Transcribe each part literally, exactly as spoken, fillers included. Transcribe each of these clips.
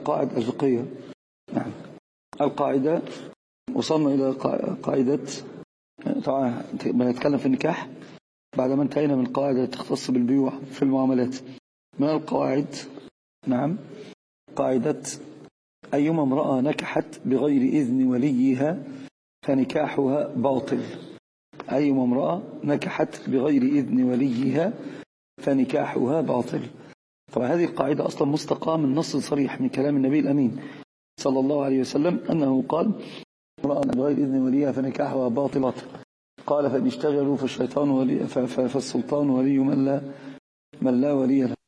قاعدة الفقهية. نعم. القاعدة وصلنا إلى قاعدة، طبعا بنتكلم في النكاح بعدما انتهينا من القاعدة تختص بالبيوع في المعاملات. من القواعد نعم قاعدة أيما امرأة نكحت بغير إذن وليها فنكاحها باطل. أيما امرأة نكحت بغير إذن وليها فنكاحها باطل. طبعا هذه القاعدة أصلا مستقاة من نص صريح من كلام النبي الأمين صلى الله عليه وسلم أنه قال امرأة بغير إذن وليها فنكاحها باطل. قال فإن اشتغلوا فالشيطان ولي فالسلطان ولي من لا من لا ولي له.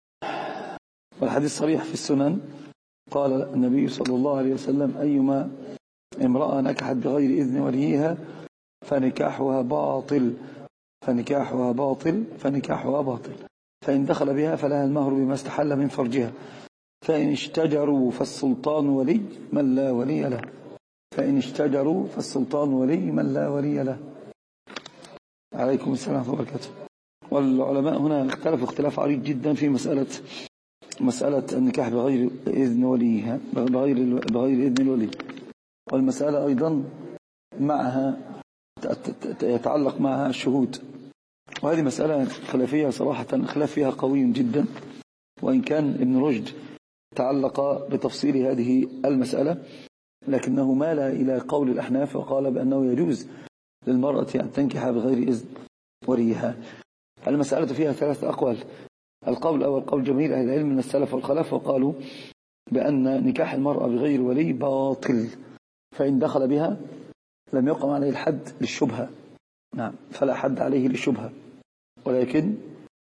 والحديث صريح في السنن قال النبي صلى الله عليه وسلم أيما امرأة نكحت بغير إذن وليها فنكاحها باطل فنكاحها باطل فنكاحها باطل فإن دخل بها فلها المهر بما استحل من فرجها فإن اشتجروا فالسلطان ولي من لا ولي له. فإن اشتجروا فالسلطان ولي من لا ولي له. عليكم السلام ورحمة الله وبركاته. والعلماء هنا اختلفوا اختلاف عريض جدا في مسألة مسألة النكاح بغير إذن وليها بغير بغير إذن الولي. والمسألة أيضا معها يتعلق معها الشهود، وهذه مسألة خلافية صراحة خلاف فيها قوي جدا، وإن كان ابن رشد تعلق بتفصيل هذه المسألة لكنه مال إلى قول الأحناف وقال بأنه يجوز للمرأة أن تنكح بغير إذن وليها. المسألة فيها ثلاثة أقوال. القول الأول قول جماهير أهل العلم من السلف والخلف، وقالوا بأن نكاح المرأة بغير ولي باطل، فإن دخل بها لم يقم عليه الحد للشبهة. نعم فلا حد عليه للشبهة، ولكن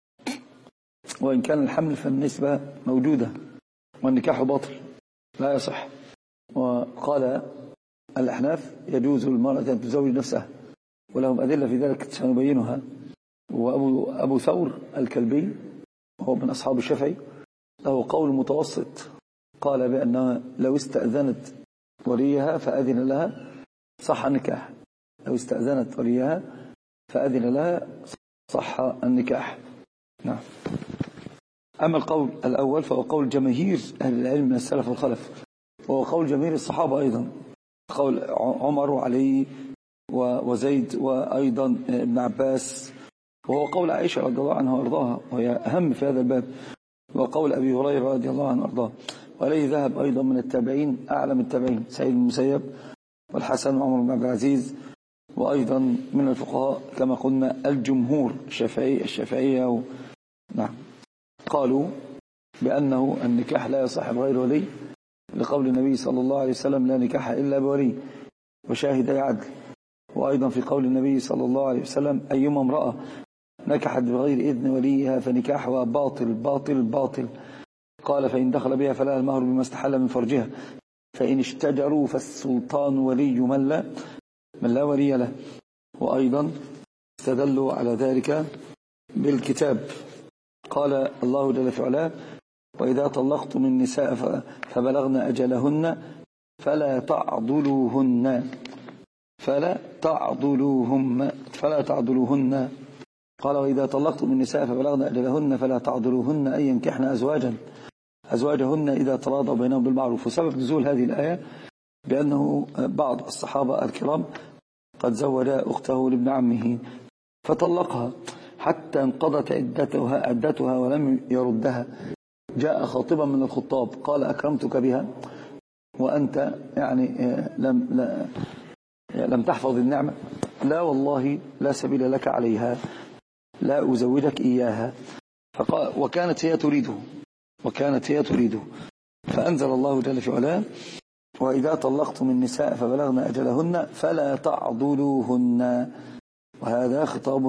وإن كان الحمل فالنسبة موجودة والنكاح باطل لا يصح. وقال الأحناف يجوز للمرأة أن تزوج نفسها، ولهم أدلة في ذلك سنبينها. وأبو أبو ثور الكلبي وهو من أصحاب الشافعي له قول متوسط، قال بأنها لو استأذنت وليها فأذن لها صح النكاح. لو استأذنت وليها فأذن لها صح النكاح. نعم. أما القول الأول فهو قول جماهير أهل العلم من السلف والخلف، وهو قول جماهير الصحابة أيضا، قول عمر وعلي وزيد وأيضا ابن عباس، وهو قول عائشة رضي الله عنها وارضاها وهي أهم في هذا الباب، وقول أبي هريرة رضي الله عنه وارضاه. وعليه ذهب أيضا من التابعين أعلم التابعين سعيد بن المسيب والحسن وعمر بن عبد العزيز، وأيضا من الفقهاء كما قلنا الجمهور الشافعي الشافعية و... نعم قالوا بأنه النكاح لا يصح بغير ولي، لقول النبي صلى الله عليه وسلم لا نكاح إلا بولي وشاهدي عدل. وأيضا في قول النبي صلى الله عليه وسلم أيما امرأة نكحت بغير إذن وليها فنكاحها باطل باطل باطل. قال فإن دخل بها فلها المهر بما استحل من فرجها فإن اشتجروا فالسلطان ولي من لا من لا ولي له. وأيضا استدلوا على ذلك بالكتاب. قال الله جل في علاه وإذا طلقتم النساء فبلغن أجلهن فلا تعضلوهن فلا تعضلوهن فلا تعضلوهن قال وإذا طلقتم النساء فبلغن أجلهن فلا تعضلوهن أن ينكحن أزواجا أزواجهن إذا تراضوا بينهم بالمعروف. وسبب نزول هذه الآية بأنه بعض الصحابة الكرام قد زوج أخته لابن عمه فطلقها حتى انقضت عدتها عدتها ولم يردها. جاء خاطبا من الخطاب قال أكرمتك بها وأنت يعني لم لا لم تحفظ النعمة. لا والله لا سبيل لك عليها، لا أزوجك إياها. فقال وكانت هي تريده وكانت هي تريده فأنزل الله جل في علاه وإذا طلقتم النساء فبلغن أجلهن فلا تعضلوهن. وهذا خطاب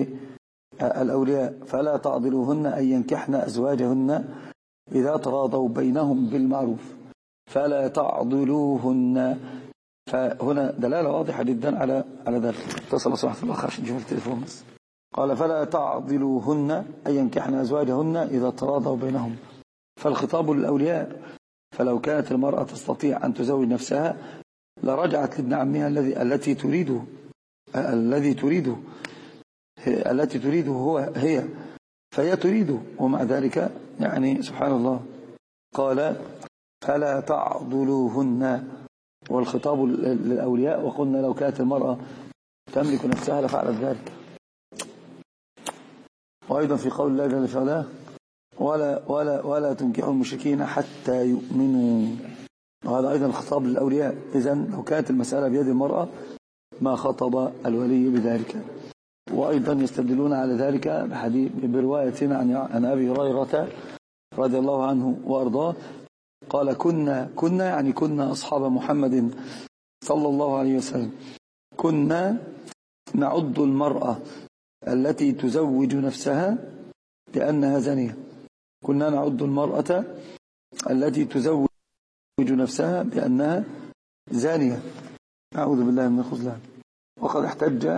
للأولياء فلا تعضلوهن أن ينكحن أزواجهن إذا تراضوا بينهم بالمعروف فلا تعضلوهن. فهنا دلالة واضحة جدا على على ذلك. اتصل صحة الله عشان نشوف التليفون بس. قال فلا تعضلوهن أن ينكحن أزواجهن إذا تراضوا بينهم، فالخطاب للأولياء. فلو كانت المرأة تستطيع أن تزوج نفسها لرجعت لابن عمها الذي التي تريده الذي تريده التي تريده هو هي فهي تريده، ومع ذلك يعني سبحان الله قال فلا تعضلوهن، والخطاب للأولياء، وقلنا لو كانت المرأة تملك نفسها لفعلت ذلك. وأيضا في قول الله جل وعلا ولا ولا ولا تنكحوا المشركين حتى يؤمنوا، وهذا أيضا الخطاب للأولياء. إذن لو كانت المسألة بيد المرأة ما خطب الولي بذلك. وأيضا يستدلون على ذلك بحديث برواية عن أبي هريرة رضي الله عنه وأرضاه قال كنا كنا يعني كنا أصحاب محمد صلى الله عليه وسلم كنا نعد المرأة التي تزوج نفسها بأنها زانية. كنا نعد المرأة التي تزوج نفسها بأنها زانية. أعوذ بالله من الخذلان. وقد احتج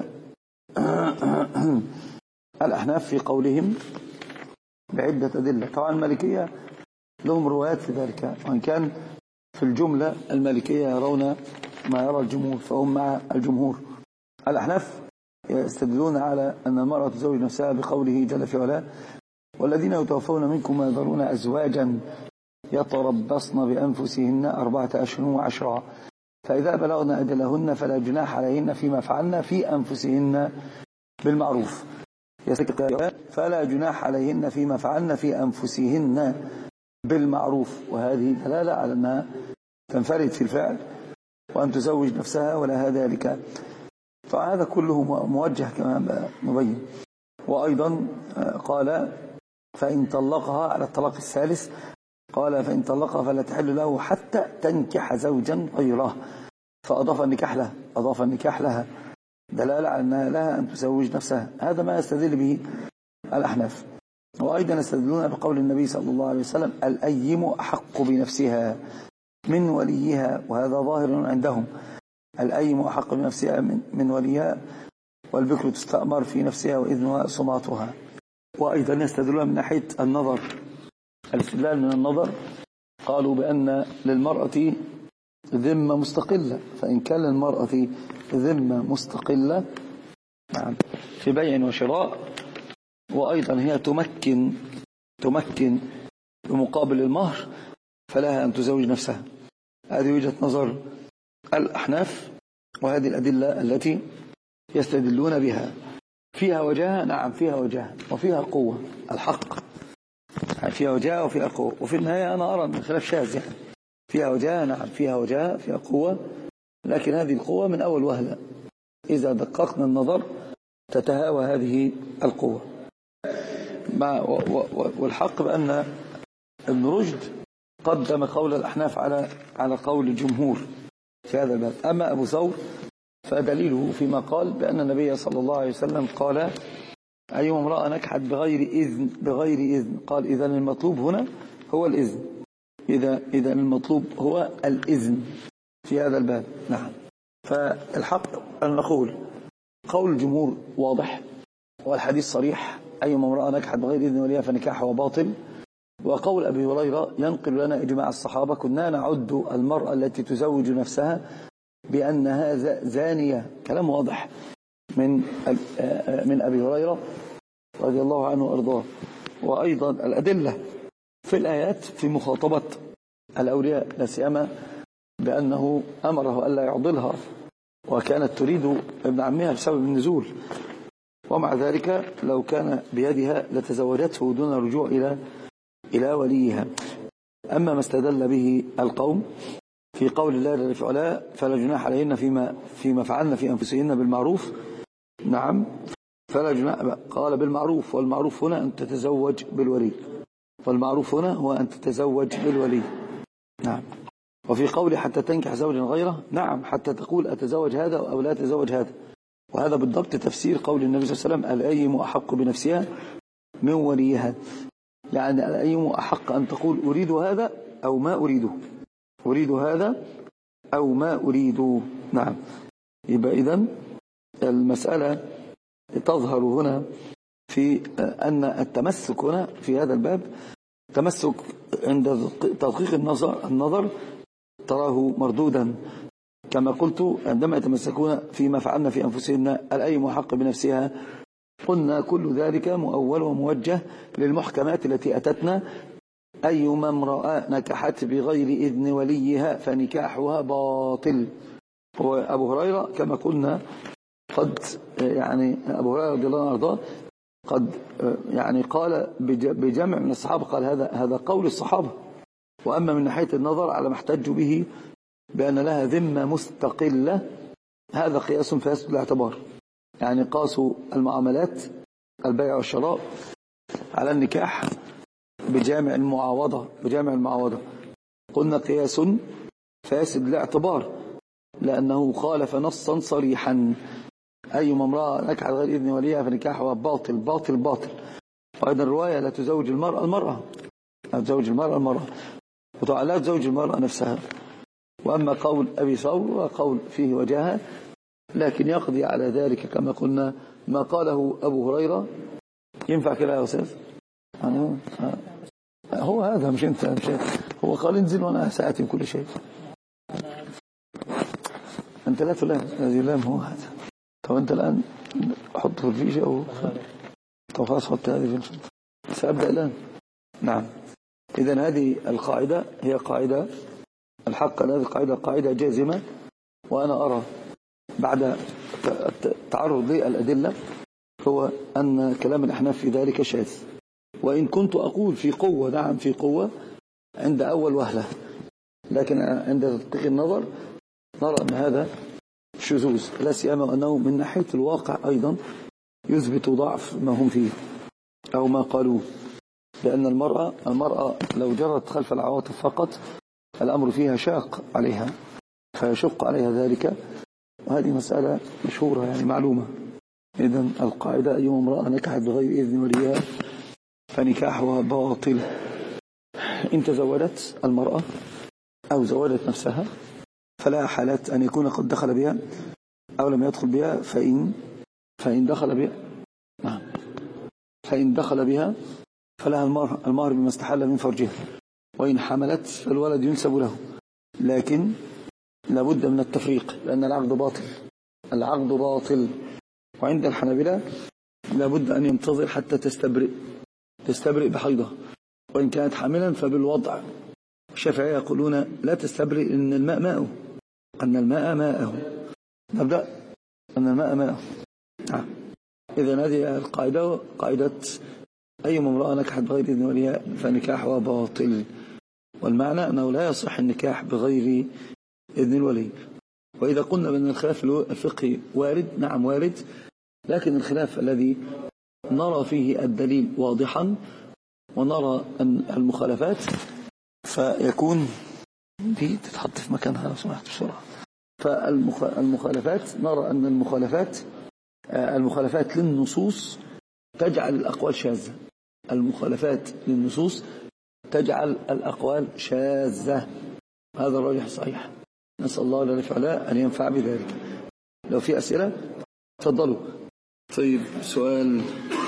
الأحناف في قولهم بعدة أدلة. طبعا المالكية لهم روايات في ذلك، وإن كان في الجملة المالكية يرون ما يرى الجمهور فهم مع الجمهور. الأحناف يستدلون على أن المرأة تزوج نفسها بقوله جل في علاه والذين يتوفون منكم ويذرون أزواجا يتربصن بأنفسهن أربعة أشهر وعشرا فإذا بلغن أجلهن فلا جناح عليهن فيما فعلن في أنفسهن بالمعروف. فلا جناح عليهن فيما فعلن في أنفسهن بالمعروف، وهذه دلالة على أنها تنفرد في الفعل وأن تزوج نفسها ولا ذلك. فهذا كله موجه كما نبين. وأيضا قال فإن طلقها على الطلاق الثالث قال فإن طلقها فلا تحل له حتى تنكح زوجا غيره، فأضاف النكاح لها أضاف النكاح لها دلالة على أنها لها أن تزوج نفسها. هذا ما يستدل به الأحناف. وأيضا يستدلون بقول النبي صلى الله عليه وسلم الأيم أحق بنفسها من وليها، وهذا ظاهر عندهم. الأيم أحق بنفسها من, من وليها، والبكر تستأمر في نفسها وإذنها صماتها. وأيضا يستدلون من ناحية النظر، الاستدلال من النظر قالوا بأن للمرأة ذمة مستقلة، فإن كان للمرأة ذمة مستقلة في بيع وشراء، وأيضا هي تمكن تمكن بمقابل المهر، فلها أن تزوج نفسها. هذه وجهة نظر الأحناف، وهذه الأدلة التي يستدلون بها فيها وجاهة. نعم فيها وجاهة وفيها قوة، الحق فيها وجاهة وفيها قوة. وفي النهاية أنا أرى أن خلاف شاذ، يعني فيها وجاهة، نعم فيها وجاهة فيها قوة، لكن هذه القوة من أول وهلة إذا دققنا النظر تتهاوى هذه القوة. والحق بأن ابن رشد قدم قول الأحناف على على قول الجمهور في هذا الباب. أما أبو ثور فدليله فيما قال بأن النبي صلى الله عليه وسلم قال أيما امرأة نكحت بغير إذن بغير إذن قال إذا المطلوب هنا هو الإذن، إذا إذا المطلوب هو الإذن في هذا الباب. نعم. فالحق أن نقول قول الجمهور واضح والحديث صريح، أيما امرأة نكحت بغير إذن وليها فنكاحها باطل. وقول أبي هريرة ينقل لنا إجماع الصحابة كنا نعد المرأة التي تزوج نفسها بأنها زانية، كلام واضح من من أبي هريرة رضي الله عنه وأرضاه. وأيضا الأدلة في الآيات في مخاطبة الأولياء، لا سيما بأنه أمره ألا يعضلها وكانت تريد ابن عمها بسبب النزول، ومع ذلك لو كان بيدها لتزوجته دون رجوع إلى إلى وليها. أما ما استدل به القوم في قول الله جل في علاه فلا جناح عليهن فيما فيما فعلن في أنفسهن بالمعروف. نعم فلا جناح، قال بالمعروف، والمعروف هنا أن تتزوج بالولي، والمعروف هنا هو أن تتزوج بالولي. نعم. وفي قول حتى تنكح زوجا غيره، نعم حتى تقول أتزوج هذا أو لا أتزوج هذا، وهذا بالضبط تفسير قول النبي صلى الله عليه وسلم الأيم أحق بنفسها من وليها، يعني الأيم أحق أن تقول أريد هذا أو ما أريده، أريد هذا أو ما أريده. نعم. يبقى إذن المسألة تظهر هنا في أن التمسك هنا في هذا الباب تمسك عند تدقيق النظر النظر تراه مردودا، كما قلت عندما يتمسكون فيما فعلنا في أنفسهن الأيم حق بنفسها، قلنا كل ذلك مؤول وموجه للمحكمات التي أتتنا أيما امرأة نكحت بغير إذن وليها فنكاحها باطل. هو أبو هريرة كما قلنا قد يعني أبو هريرة رضي الله عنه وارضاه قد يعني قال بجمع من الصحابة، قال هذا هذا قول الصحابة. وأما من ناحية النظر على ما احتجوا به بأن لها ذمة مستقلة، هذا قياس فاسد الاعتبار. يعني قاسوا المعاملات البيع والشراء على النكاح بجامع المعاوضة بجامع المعاوضة قلنا قياس فاسد الاعتبار، لأنه خالف نصا صريحا. أيما امرأة نكحت غير إذن وليها فنكاحها باطل باطل باطل. وأيضا الرواية لا تزوج المرأة المرأة لا تزوج المرأة المرأة وطبعا لا تزوج المرأة نفسها. وأما قول أبي ثور وقول فيه وجاهة، لكن يقضي على ذلك كما قلنا ما قاله أبو هريرة. ينفع كده يا أستاذ؟ يعني هو هذا مش أنت مش هو قال انزل وأنا سآتي بكل شيء. أنت لا تلام، هذه لام هو هذا. طب أنت الآن حط في الفيشة أو طب خلاص حط هذه في الفيشة. سأبدأ الآن. نعم. إذن هذه القاعدة هي قاعدة الحق، هذه القاعدة قاعدة جازمة. وأنا أرى بعد التعرض للأدلة هو أن كلام الأحناف في ذلك شاذ، وإن كنت أقول في قوة، نعم في قوة عند أول وهلة، لكن عند تدقيق النظر نرى أن هذا شذوذ، لا سيما أنه من ناحية الواقع أيضا يثبت ضعف ما هم فيه أو ما قالوه. لأن المرأة المرأة لو جرت خلف العواطف فقط الأمر فيها شاق عليها، فيشق عليها ذلك، وهذه مسألة مشهورة يعني معلومة. إذن القاعدة أيما امرأة نكحت بغير إذن وليها فنكاحها باطل. إن تزوجت المرأة أو زوجت نفسها فلا حالات أن يكون قد دخل بها أو لم يدخل بها. فإن فإن دخل بها نعم فإن دخل بها فلها المهر المهر بما استحل من فرجها، وإن حملت فالولد ينسب له. لكن لابد من التفريق، لأن العقد باطل العقد باطل وعند الحنابلة لابد أن ينتظر حتى تستبرئ تستبرئ بحيضة، وإن كانت حاملا فبالوضع. الشافعية يقولون لا تستبرئ إن الماء ماءه أن الماء ماءه نبدأ أن الماء ماءه. إذن هذه القاعدة قاعدة أيما امرأة نكحت بغير إذن وليها فنكاحها باطل. والمعنى أنه لا يصح النكاح بغير إذن الولي. وإذا قلنا بأن الخلاف الفقهي وارد، نعم وارد، لكن الخلاف الذي نرى فيه الدليل واضحا ونرى أن المخالفات فيكون دي تتحط في مكانها لو سمحت بسرعة. فالمخالفات نرى أن المخالفات المخالفات للنصوص تجعل الأقوال شاذة. المخالفات للنصوص تجعل الأقوال شاذة، هذا الراجح الصحيح. نسأل الله جل وعلا أن ينفع بذلك. لو في أسئلة تفضلوا. طيب سؤال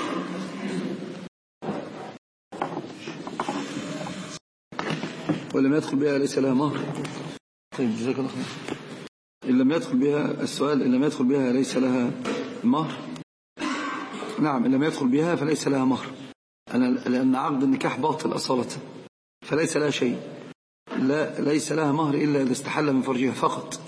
ولم يدخل بها ليس لها مهر. طيب جزاك الله خير. إن لم يدخل بها السؤال إن لم يدخل بها ليس لها مهر. نعم إن لم يدخل بها فليس لها مهر، لأن عقد النكاح باطل أصالة، فليس لها شيء، لا ليس لها مهر إلا إذا استحل من فرجها فقط.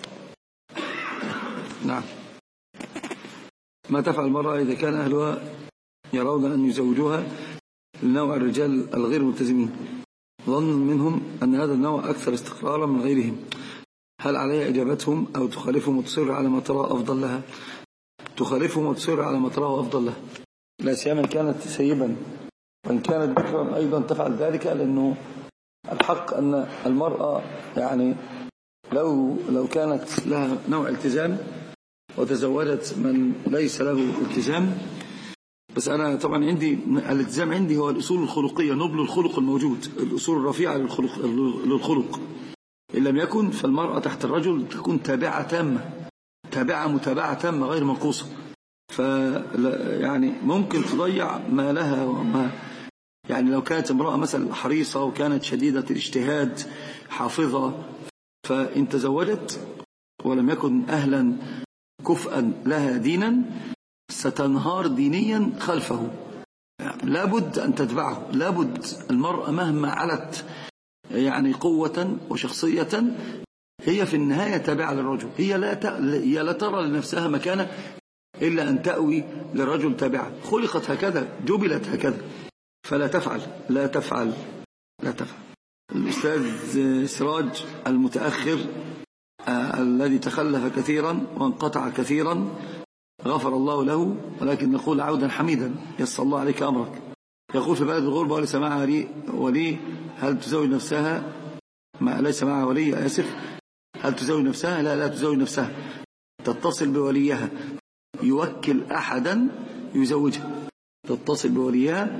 نعم. ما تفعل المرأة إذا كان أهلها يرون أن يزوجوها لنوع الرجال الغير ملتزمين، ظن منهم أن هذا النوع أكثر استقرارا من غيرهم، هل عليها إجابتهم أو تخالفهم وتصر على ما تراه أفضل لها؟ تخالفهم وتصر على ما تراه أفضل لها، لا سيما كانت سيبا، وإن كانت بكرا أيضا تفعل ذلك، لأنه الحق أن المرأة يعني لو لو كانت لها نوع التزام وتزوجت من ليس له التزام. بس أنا طبعا عندي الالتزام عندي هو الأصول الخلقية، نبل الخلق الموجود، الأصول الرفيعة للخلق, للخلق. إن لم يكن فالمرأة تحت الرجل تكون تابعة تامة، تابعة متابعة تامة غير منقوصة. ف يعني ممكن تضيع ما لها وما يعني لو كانت امرأة مثلا حريصة وكانت شديدة الاجتهاد حافظة، فإن تزوجت ولم يكن أهلا كفءا لها دينا ستنهار دينيا خلفه، لابد أن تتبعه، لابد المرأة مهما علت يعني قوة وشخصية هي في النهاية تابعة للرجل، هي لا هي لا ترى لنفسها مكانة إلا أن تأوي للرجل تابعة، خلقت هكذا، جبلت هكذا، فلا تفعل لا تفعل لا تفعل. الأستاذ سراج المتأخر آه الذي تخلف كثيرا وانقطع كثيرا غفر الله له، ولكن نقول عودا حميدا يسر الله عليك أمرك. يقول في بلد الغربة وليس معها ولي, ولي هل تزوج نفسها؟ ما ليس معها ولي، آسف، هل تزوج نفسها؟ لا لا تزوج نفسها، تتصل بوليها، يوكل أحدا يزوجها، تتصل بوليها،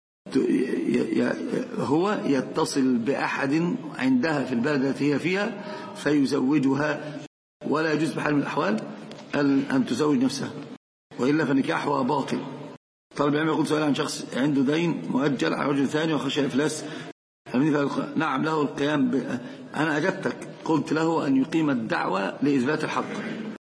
هو يتصل بأحد عندها في البلد التي هي فيها فيزوجها، ولا يجوز بحال من الأحوال أن تزوج نفسها، وإلا فنكاحها باطل. طالب العلم يقول سؤال عن شخص عنده دين مؤجل على رجل ثاني وخشى إفلاس، نعم له القيام ب... أنا أجبتك قلت له أن يقيم الدعوة لإثبات الحق.